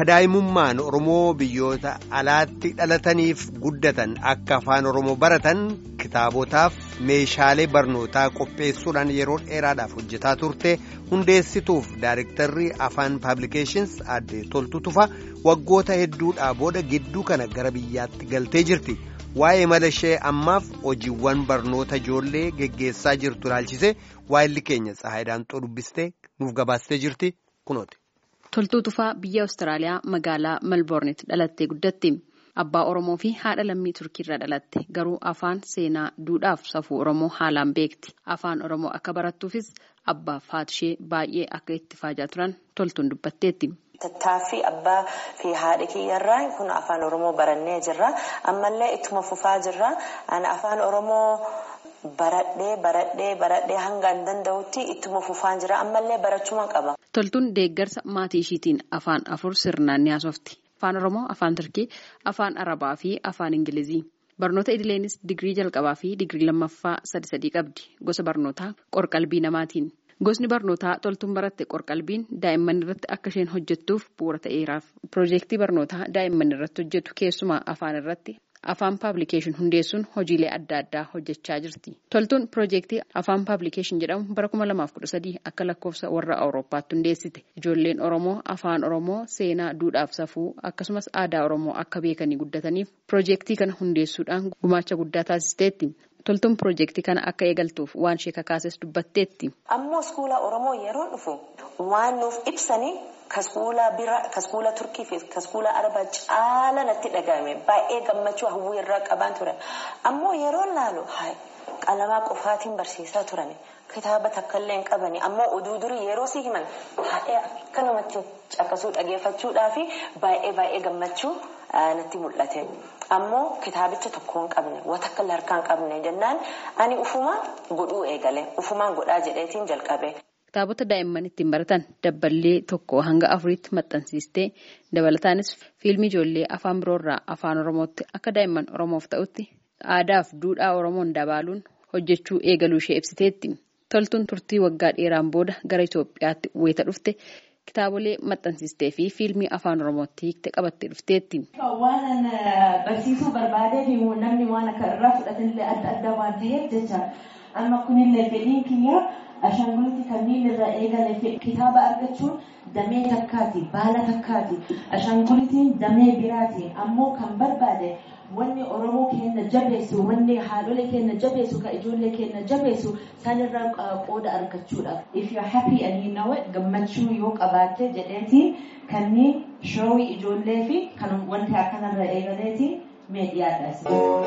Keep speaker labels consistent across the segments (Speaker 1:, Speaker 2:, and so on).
Speaker 1: daa'imummaan Oromoo biyyoota alaatti dhalataniif guddatan akka afaan Oromoo baratan kitaabotaaf meeshaalee barnootaa qopheessuudhaan yeroo dheeraadhaaf hojjetaa turte hundeessituuf Daayirektarri Afaan Paablikeeshins Aadde Toltuu Tufaa waggoota hedduudhaa booda gidduu kana gara biyyaatti galtee jirti. Waa'ee mala ishee ammaaf hojiiwwan barnoota ijoollee geggeessaa jirtu ilaalchise waa'illi keenya Tsahaayidaan dubbistee nuuf gabaastee jirti kunooti.
Speaker 2: Toltuu Tufaa biyya Awustiraaliyaa magaalaa Melbourneetti dhalattee guddatti. Abbaa Oromoo fi haadha lammii Turkiirraa dhalatte. Garuu afaan seenaa duudhaaf safuu Oromoo haalaan beekti. Afaan Oromoo akka barattuufis abbaaf haati ishee baay'ee akka itti faajaa turan Toltuun dubbatteetti.
Speaker 3: Tattaaffii abbaa fi haadha kiyyarraa kun afaan Oromoo barannee jirra. Ammallee ittuma fufaa jirra. Ani afaan Oromoo baradhee hanga hin danda'utti ittuma fufaan jira. Ammallee barachuma qaba.
Speaker 2: Toltuun deeggarsa maatii ishiitiin afaan afur sirnaan ni haasofti. Afaan Oromoo, afaan Turkii, afaan Arabaa fi afaan Ingilizii. Barnoota idileenis digirii jalqabaa fi digirii lammaffaa sadii qabdi. Gosa barnootaa qorqalbii namaatiin. Gosni barnootaa Toltuun baratte qorqalbiin daa'imman irratti akka isheen hojjettuuf bu'uura ta'eeraaf. Piroojeektii barnootaa daa'imman irratti hojjetu keessumaa afaan irratti afaan paablikeeshin hundeessuun hojiilee adda addaa hojjechaa jirti. Toltuun piroojeektii afaan paablikeeshin jedhamu bara 2013 akka lakkoofsa warra Awurooppaatti hundeessite. Ijoolleen Oromoo afaan Oromoo seenaa duudhaaf safuu akkasumas aadaa Oromoo akka beekanii guddataniif piroojeektii kana hundeessuudhaan gumaacha guddaa taasisteetti. Toltuun piroojeektii kana akka eegaltuuf waan ishee kakaases dubbatteetti.
Speaker 3: Ammoo iskuula Oromoo yeroo dhufu waan nuuf ibsanii kaskuula Turkii fi kaskuula Arabaa caala natti dhagahame baay'ee gammachuu hawwii irraa qaban ture. Ammoo yeroo laalu qalamaa qofaatiin barsiisaa turani. Kitaaba takkallee hin qabani. Ammoo oduu durii yeroo si himan akka namatti caqasuu dhageeffachuudhaa fi baay'ee gammachuu natti mul'ate. Ammoo kitaabicha tokko hin qabne watakka harkaa hin qabne jennaan ani ufumaan godhuu eegale. Ufumaan godhaa jedheetiin jalqabe.
Speaker 2: Kitaabota daa'imman ittiin baratan dabballee 1 hanga 4tti maxxansiistee dabalataanis fiilmii ijoollee afaan biroorraa afaan Oromootti akka daa'imman Oromoof ta'utti aadaaf duudhaa Oromoon dabaaluun hojjechuu eegaluu ishee ibsiteetti. Toltuun turtii waggaa dheeraan booda gara Itoophiyaatti wayita dhufte kitaabolee maxxansiistee fi fiilmii afaan Oromootti hiiktee qabattee dhufteetti.
Speaker 4: Waan barsiisuu barbaadee fi namni waan akka irraa fudhatanillee adda waan ta'eef jecha amma kunillee fedhiin kiyya ashaangullitti kanneen irraa eegale kitaaba argachuun damee takkaati baala takkaati ashaangullitiin damee biraati ammoo kan barbaade wanni Oromoo keenya jabeessu wanni haadholee keenya jabeessu ka ijoollee keenya jabeessu sanirraa qooda argachuudha. If you are happy and you know it gammachuu yoo qabaatte jedheetiin kanneen showii ijoollee fi kan wanti akkanarra eegaleetiin mee dhiyaadhaas.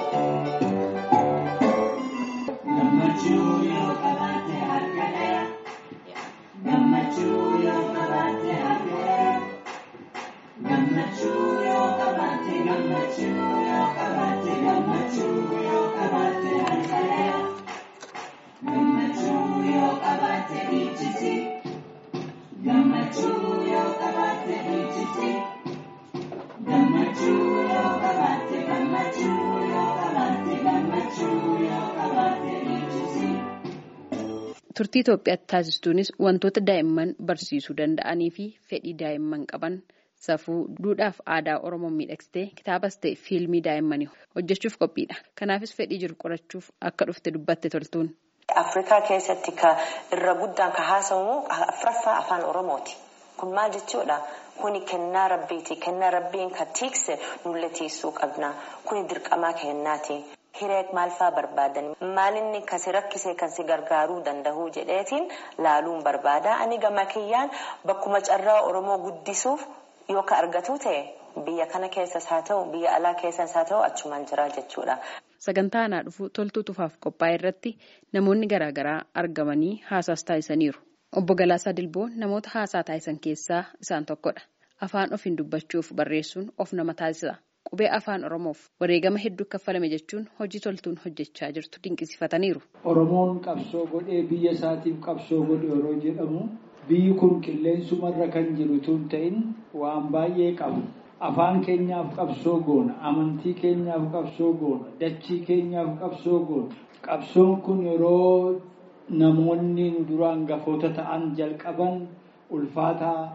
Speaker 2: Turtii Itoophiyaatti taasistuunis wantoota daa'imman barsiisuu danda'anii fi fedhii daa'imman qaban safuu duudhaaf aadaa Oromoo miidhagsitee kitaabas ta'e fiilmii daa'immanii hojjechuuf qophiidha. Kanaafis fedhii jiru qorachuuf akka dhufte dubbatte Toltuun.
Speaker 3: Afrikaa keessatti irra guddaan ka haasawu afraffaa afaan Oromooti. Kun maal jechuudha? Kuni kennaa rabbiiti. Kennaa rabbiin ka tiikse nullee tiisuu qabna. Kuni dirqamaa kennaati. Hireek maal fa'aa barbaadan maalinni kasi rakkisee kan si gargaaruu danda'u jedheetiin laaluun barbaada. Ani gama kiyyaan bakkuma carraa Oromoo guddisuuf yoo ka argatu ta'e biyya kana keessas haa ta'u biyya alaa keessas haa ta'u achumaan jira jechuudha.
Speaker 2: Sagantaa anaa dhufu Toltuu Tufaaf qophaa'e irratti namoonni garaagaraa argamanii haasaas taasisaniiru. Obbo Galaasaa Dilboo namoota haasaa taasisan keessaa isaan tokkodha. Afaan ofiin dubbachuuf barreessuun of nama taasisa. Qubee afaan Oromoof wareegama hedduu kaffalame jechuun hojii Toltuun hojjechaa jirtu dinqisiifataniiru.
Speaker 5: Oromoon qabsoo godhee biyya isaatiif qabsoo godhe yeroo jedhamu biyyi kun qilleensumarra kan jiru tun ta'in waan baay'ee qabu. Afaan keenyaaf qabsoo goona, amantii keenyaaf qabsoo goona, dachii keenyaaf qabsoo goona. Qabsoon kun yeroo namoonni duraan gafoota ta'an jalqaban ulfaataa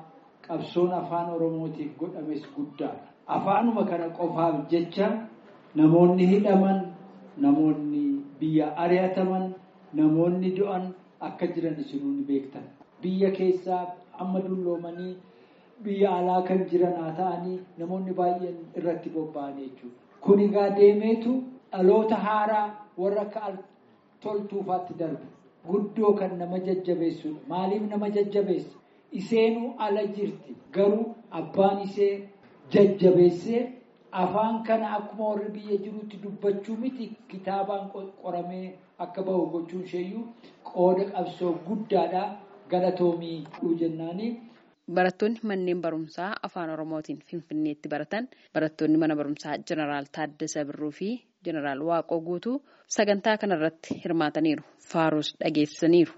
Speaker 5: qabsoon afaan Oromootiif godhames guddaadha. Afaanuma kana qofaaf jecha namoonni hidhaman, namoonni biyya ari'ataman, namoonni du'an akka jiran isinuu ni beektan. Biyya keessaa amma dulloomanii biyya alaa kan jiran haa ta'anii namoonni baay'een irratti bobba'anii jechuudha. Kun egaa deemeetu dhaloota haaraa warra akka toltuufaatti darbu. Guddoo kan nama jajjabeessudha. Maaliif nama jajjabeessa? Iseenuu ala jirti. Garuu abbaan isee jajjabeessee afaan kana akkuma warri biyya jirutti dubbachuu miti kitaabaan qoramee akka bahu gochuun isheeyyuu qooda qabsoo guddaadha. Galatoomii jennaani.
Speaker 2: Barattoonni manneen barumsaa afaan Oromootiin Finfinneetti baratan barattoonni mana barumsaa Jeneraal Taaddasee Birruu fi Jeneraal Waaqoo Guutuu sagantaa kanarratti hirmaataniiru. Faaruus dhageessaniiru.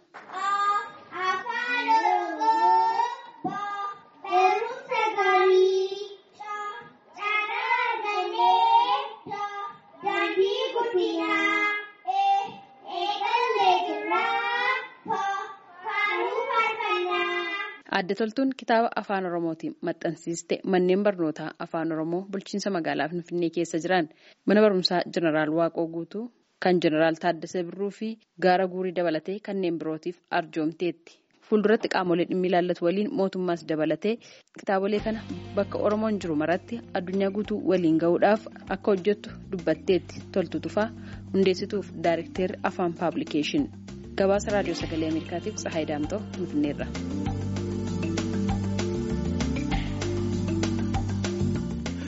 Speaker 2: Adda toltuun kitaaba afaan Oromootiin maxxansiiste manneen barnootaa afaan Oromoo bulchiinsa magaalaa Finfinnee keessa jiran mana barumsaa Jeneraal Waaqoo Guutuu kan Jeneraal Taaddasee Birruu fi Gaara Guurii dabalatee kanneen birootiif arjoomteetti. Fuulduratti qaamolee dhimmi ilaallatu waliin mootummaas dabalatee kitaabolee kana bakka Oromoon jiru maratti addunyaa guutuu waliin gahuudhaaf akka hojjettu dubbatteetti. Toltuu Tufaa hundeessituuf Daayirekteerri afaan paablikeeshin. Gabaasa raadiyoo sagalee Ameerikaatiif Tsahaay Daamtoo Finfinneerra.